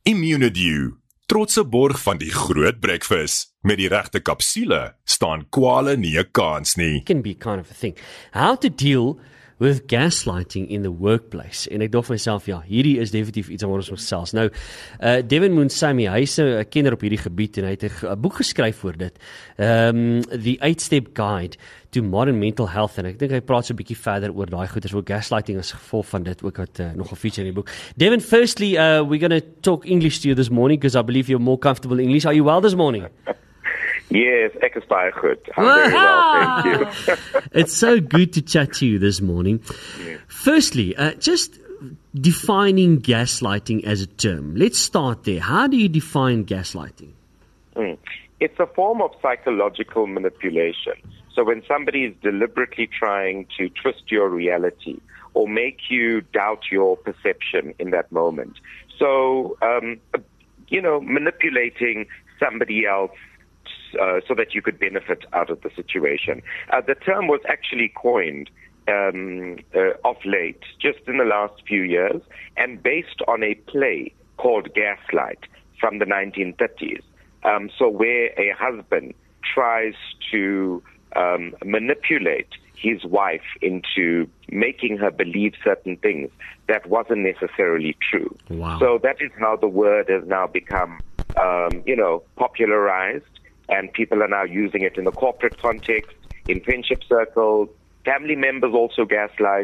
Immunedew, trotse borg van die groot breakfast. Met die regte kapsule staan kwale nie 'n kans nie. Can be kind of a thing. How to deal with gaslighting in the workplace. En ek dink vir myself, ja, hierdie is definitief iets wat ons gesels. Nou, Devin Moonsamy, hy is 'n kenner op hierdie gebied en hy het 'n boek geskryf oor dit. The 8-Step Guide to Modern Mental Health, en ek dink hy praat so 'n bietjie verder oor daai goeders, oor gaslighting as gevolg van dit, ook wat nog 'n feature in die boek. Devin, firstly, we're going to talk English to you this morning because I believe you're more comfortable in English. Are you well this morning? Yes, ek is baie goed. I'm very well, thank you. It's so good to chat to you this morning. Yeah. Firstly, just defining gaslighting as a term. Let's start there. How do you define gaslighting? It's a form of psychological manipulation. So when somebody is deliberately trying to twist your reality or make you doubt your perception in that moment. So, manipulating somebody else so that you could benefit out of the situation. The term was actually coined of late, just in the last few years, and based on a play called Gaslight from the 1930s. So where a husband tries to manipulate his wife into making her believe certain things that wasn't necessarily true. Wow. So that is how the word has now become, popularized. And people are now using it in the corporate context, in friendship circles. Family members also gaslight.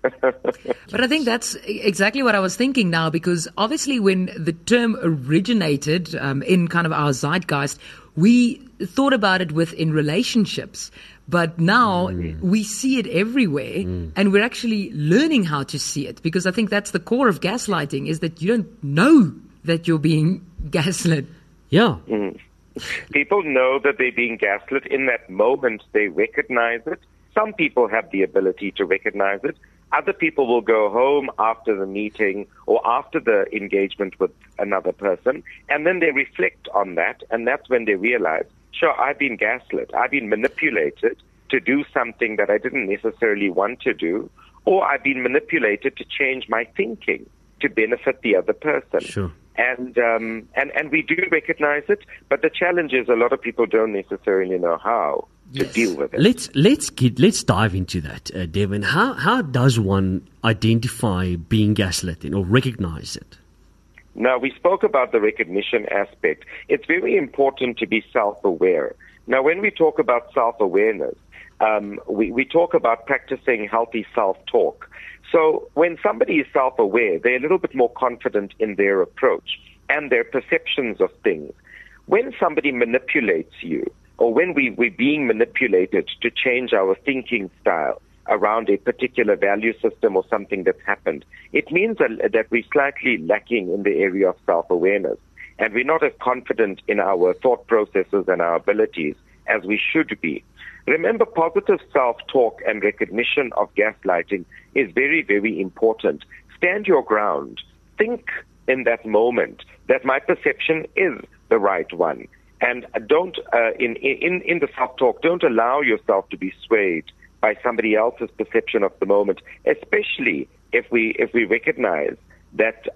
But I think that's exactly what I was thinking now, because obviously when the term originated in kind of our zeitgeist, we thought about it within relationships. But now we see it everywhere, and we're actually learning how to see it, because I think that's the core of gaslighting, is that you don't know that you're being gaslit. Yeah. People know that they're being gaslit. In that moment, they recognize it. Some people have the ability to recognize it. Other people will go home after the meeting or after the engagement with another person, and then they reflect on that, and that's when they realize, sure, I've been gaslit. I've been manipulated to do something that I didn't necessarily want to do, or I've been manipulated to change my thinking to benefit the other person. Sure. And we do recognize it, but the challenge is a lot of people don't necessarily know how to deal with it. Let's dive into that, Devin. How does one identify being gaslit or recognize it? Now, we spoke about the recognition aspect. It's very important to be self-aware. Now, when we talk about self-awareness, we talk about practicing healthy self-talk. So when somebody is self-aware, they're a little bit more confident in their approach and their perceptions of things. When somebody manipulates you, or when we're being manipulated to change our thinking style around a particular value system or something that's happened, it means that we're slightly lacking in the area of self-awareness, and we're not as confident in our thought processes and our abilities as we should be. Remember, positive self-talk and recognition of gaslighting is very, very important. Stand your ground. Think in that moment that my perception is the right one. And don't, in the self-talk, don't allow yourself to be swayed by somebody else's perception of the moment, especially if we recognize that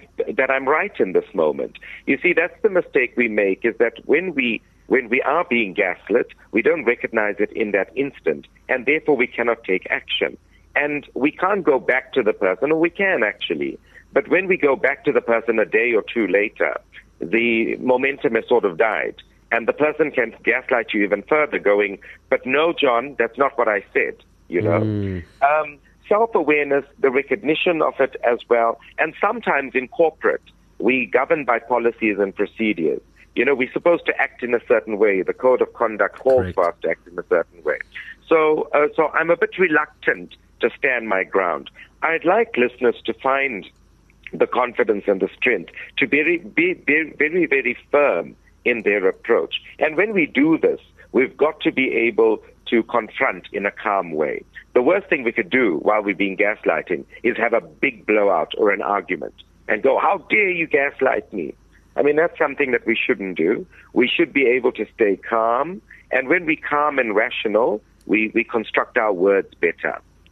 I'm right in this moment. You see, that's the mistake we make, is that when we are being gaslit, we don't recognize it in that instant, and therefore we cannot take action. And we can't go back to the person, or we can actually. But when we go back to the person a day or two later, the momentum has sort of died, and the person can gaslight you even further, going, but no, John, that's not what I said, you know. Self-awareness, the recognition of it as well, and sometimes in corporate, we govern by policies and procedures. You know, we're supposed to act in a certain way. The code of conduct calls for us to act in a certain way. So I'm a bit reluctant to stand my ground. I'd like listeners to find the confidence and the strength to be very, very firm in their approach. And when we do this, we've got to be able to confront in a calm way. The worst thing we could do while we're being gaslighting is have a big blowout or an argument and go, how dare you gaslight me? I mean, that's something that we shouldn't do. We should be able to stay calm. And when we're calm and rational, we construct our words better.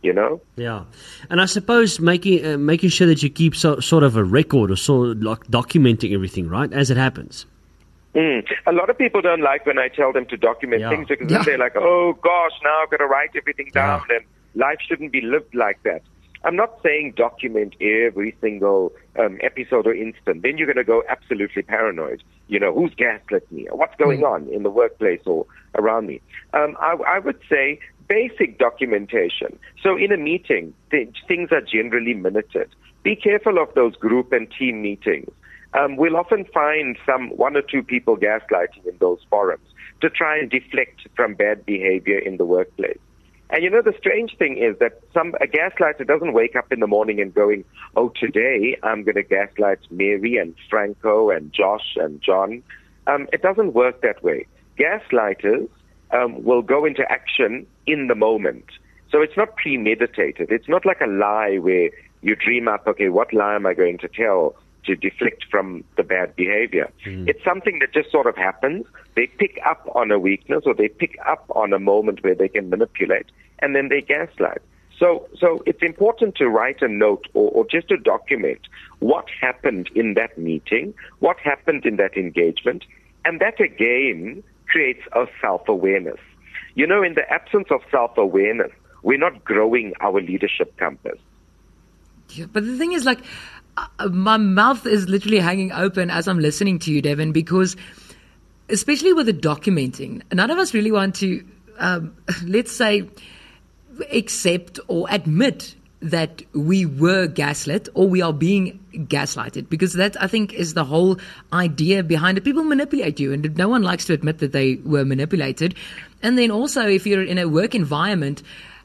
you know? Yeah, and I suppose making sure that you keep sort of a record or sort of like documenting everything, right, as it happens. A lot of people don't like when I tell them to document things because then they're like, oh gosh, now I've got to write everything down and life shouldn't be lived like that. I'm not saying document every single episode or instant. Then you're going to go absolutely paranoid. You know, who's gaslit me? What's going on in the workplace or around me? I would say basic documentation. So in a meeting, things are generally minuted. Be careful of those group and team meetings. We'll often find one or two people gaslighting in those forums to try and deflect from bad behavior in the workplace. And you know, the strange thing is that a gaslighter doesn't wake up in the morning and going, oh, today I'm going to gaslight Mary and Franco and Josh and John. It doesn't work that way. Gaslighters will go into action in the moment. So it's not premeditated. It's not like a lie where you dream up, okay, what lie am I going to tell to deflect from the bad behavior? It's something that just sort of happens. They pick up on a weakness or they pick up on a moment where they can manipulate, and then they gaslight. So it's important to write a note or just to document what happened in that meeting, what happened in that engagement, and that again creates a self-awareness. You know, in the absence of self-awareness, we're not growing our leadership compass. Yeah, but the thing is, like, my mouth is literally hanging open as I'm listening to you, Devin, because especially with the documenting, none of us really want to, let's say, accept or admit that we were gaslit or we are being gaslighted, because that, I think, is the whole idea behind it. People manipulate you, and no one likes to admit that they were manipulated. And then also, if you're in a work environment,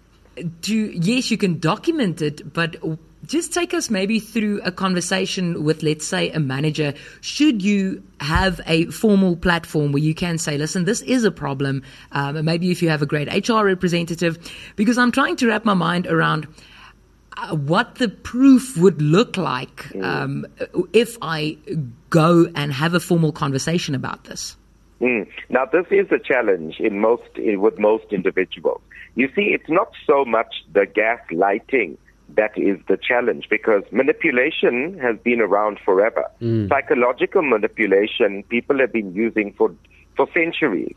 yes, you can document it, but just take us maybe through a conversation with, let's say, a manager. Should you have a formal platform where you can say, listen, this is a problem, maybe if you have a great HR representative, because I'm trying to wrap my mind around what the proof would look like if I go and have a formal conversation about this. Now, this is a challenge with most individuals. You see, it's not so much the gaslighting that is the challenge, because manipulation has been around forever. Psychological manipulation, people have been using for centuries.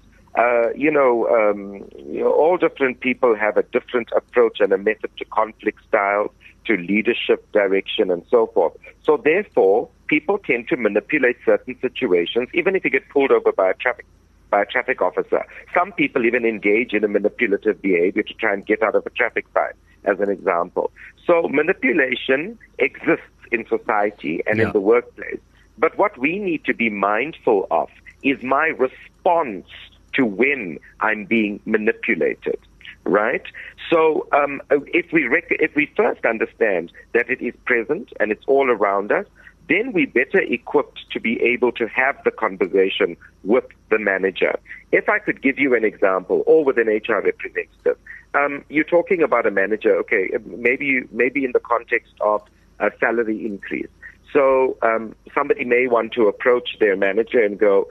All different people have a different approach and a method to conflict styles, to leadership direction, and so forth. So therefore, people tend to manipulate certain situations, even if you get pulled over by a traffic officer. Some people even engage in a manipulative behavior to try and get out of a traffic fine, as an example. So manipulation exists in society and in the workplace. But what we need to be mindful of is my response to when I'm being manipulated, right? So if we first understand that it is present and it's all around us, then we're better equipped to be able to have the conversation with the manager. If I could give you an example, or with an HR representative, you're talking about a manager, okay, maybe in the context of a salary increase. So somebody may want to approach their manager and go,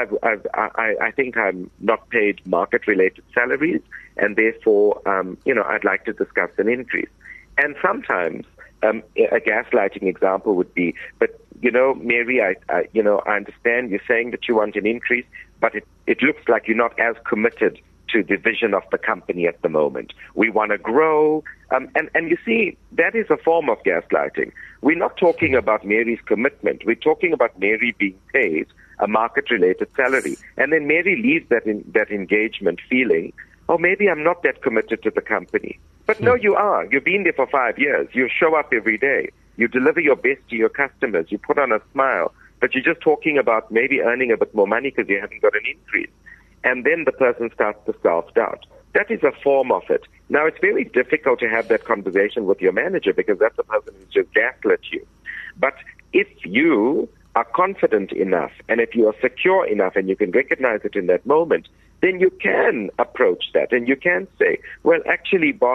I think I'm not paid market-related salaries, and therefore, I'd like to discuss an increase. And sometimes a gaslighting example would be, but Mary, I understand you're saying that you want an increase, but it looks like you're not as committed to the vision of the company at the moment. We want to grow. And you see, that is a form of gaslighting. We're not talking about Mary's commitment. We're talking about Mary being paid a market-related salary. And then Mary leaves that engagement feeling, oh, maybe I'm not that committed to the company. But no, you are. You've been there for 5 years. You show up every day. You deliver your best to your customers. You put on a smile. But you're just talking about maybe earning a bit more money because you haven't got an increase. And then the person starts to self-doubt. That is a form of it. Now, it's very difficult to have that conversation with your manager because that's the person who's just gaslit you. But if you are confident enough and if you are secure enough and you can recognize it in that moment, then you can approach that and you can say, well, actually, boss,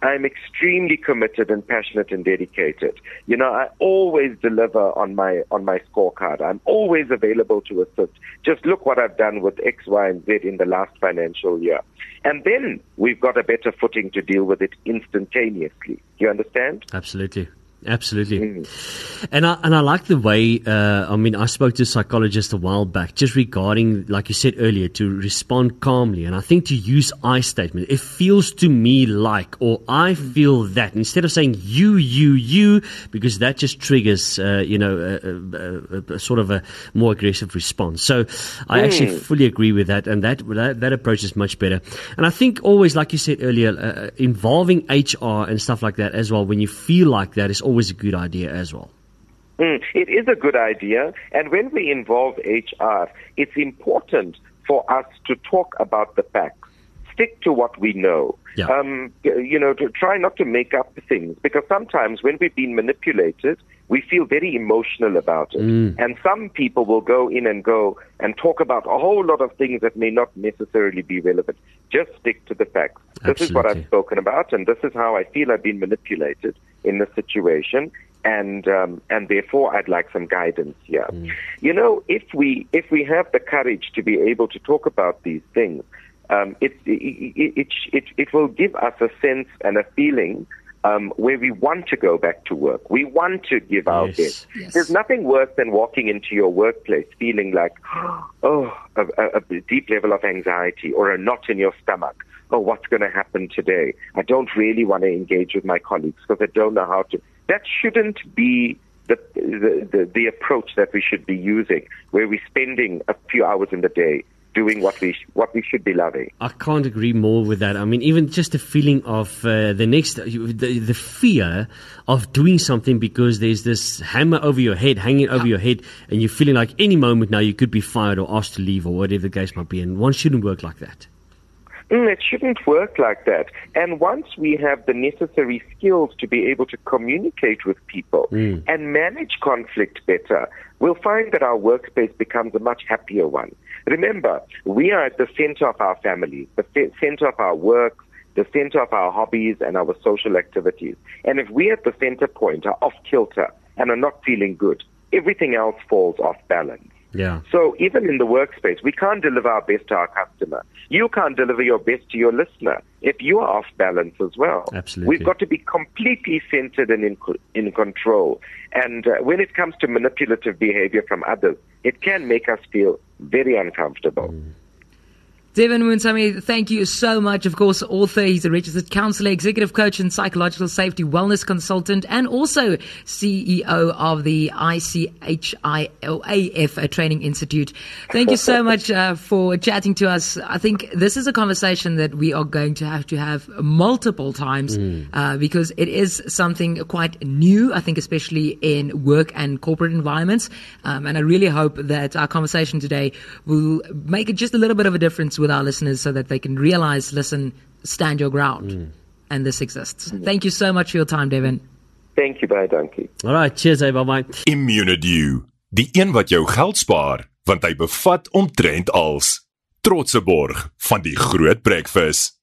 I'm extremely committed and passionate and dedicated. You know, I always deliver on my scorecard. I'm always available to assist. Just look what I've done with X, Y, and Z in the last financial year. And then we've got a better footing to deal with it instantaneously. You understand? Absolutely. Absolutely. And I like the way, I spoke to a psychologist a while back just regarding, like you said earlier, to respond calmly. And I think to use I statement, it feels to me like, or I feel that, instead of saying you, because that just triggers, a sort of a more aggressive response. So I actually fully agree with that. And that approach is much better. And I think always, like you said earlier, involving HR and stuff like that as well, when you feel like that, is always a good idea as well. It is a good idea, and when we involve HR, it's important for us to talk about the facts, stick to what we know, to try not to make up things, because sometimes when we've been manipulated, we feel very emotional about it. And some people will go and talk about a whole lot of things that may not necessarily be relevant. Just stick to the facts. Absolutely. This is what I've spoken about, and this is how I feel I've been manipulated in this situation, and therefore I'd like some guidance here. You know, if we have the courage to be able to talk about these things, it will give us a sense and a feeling where we want to go back to work. We want to give our best. Yes. There's nothing worse than walking into your workplace feeling like, a deep level of anxiety or a knot in your stomach. Oh, what's going to happen today? I don't really want to engage with my colleagues because I don't know how to. That shouldn't be the approach that we should be using, where we're spending a few hours in the day doing what we should be loving. I can't agree more with that. I mean, even just the feeling of the fear of doing something because there's this hammer over your head, hanging over your head, and you're feeling like any moment now you could be fired or asked to leave or whatever the case might be. And one shouldn't work like that. It shouldn't work like that. And once we have the necessary skills to be able to communicate with people and manage conflict better, we'll find that our workspace becomes a much happier one. Remember, we are at the center of our family, the center of our work, the center of our hobbies and our social activities. And if we at the center point are off kilter and are not feeling good, everything else falls off balance. Yeah. So even in the workspace, we can't deliver our best to our customer. You can't deliver your best to your listener if you are off balance as well. Absolutely. We've got to be completely centered and in control. And when it comes to manipulative behavior from others, it can make us feel very uncomfortable. Devin Moonsamy, thank you so much. Of course, author, he's a registered counselor, executive coach and psychological safety wellness consultant, and also CEO of the ICHILAF Training Institute. Thank you so much for chatting to us. I think this is a conversation that we are going to have multiple times because it is something quite new, I think, especially in work and corporate environments. And I really hope that our conversation today will make it just a little bit of a difference with our listeners so that they can realize, listen, stand your ground. And this exists. Thank you so much for your time, Devin. Thank you, baie dankie. All right, cheers, bye-bye. Immunedew, die een wat jou geld spaar, want hy bevat omtrent als trotse borg van die Groot Breakfast.